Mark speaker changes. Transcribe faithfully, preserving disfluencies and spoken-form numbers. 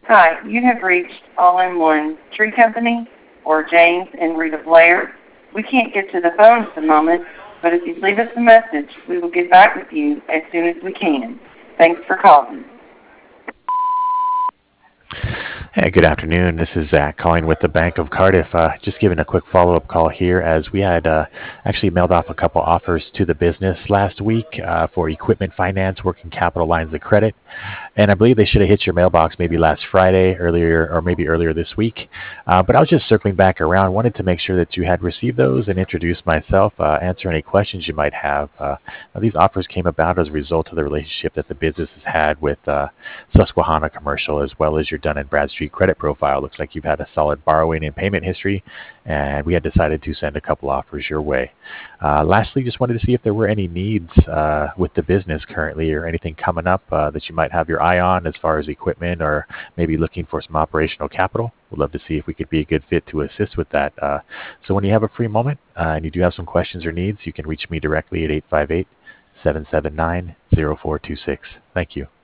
Speaker 1: Hi, you have reached All-in-One Tree Company or James and Rita Blair. We can't get to the phone at the moment, but if you leave us a message, we will get back with you as soon as we can. Thanks for calling.
Speaker 2: Hey, good afternoon. This is Zach calling with the Bank of Cardiff. Uh, just giving a quick follow-up call here as we had uh, actually mailed off a couple offers to the business last week uh, for equipment finance, working capital lines of credit. And I believe they should have hit your mailbox maybe last Friday, earlier, or maybe earlier this week. Uh, but I was just circling back around, wanted to make sure that you had received those and introduce myself, uh, answer any questions you might have. Uh, now these offers came about as a result of the relationship that the business has had with uh, Susquehanna Commercial, as well as your Dun and Bradstreet credit profile. Looks like you've had a solid borrowing and payment history, and we had decided to send a couple offers your way. Uh, lastly, just wanted to see if there were any needs uh, with the business currently or anything coming up uh, that you might have your eye on as far as equipment or maybe looking for some operational capital. We'd love to see if we could be a good fit to assist with that. Uh, so when you have a free moment uh, and you do have some questions or needs, you can reach me directly at eight five eight, seven seven nine, zero four two six. Thank you.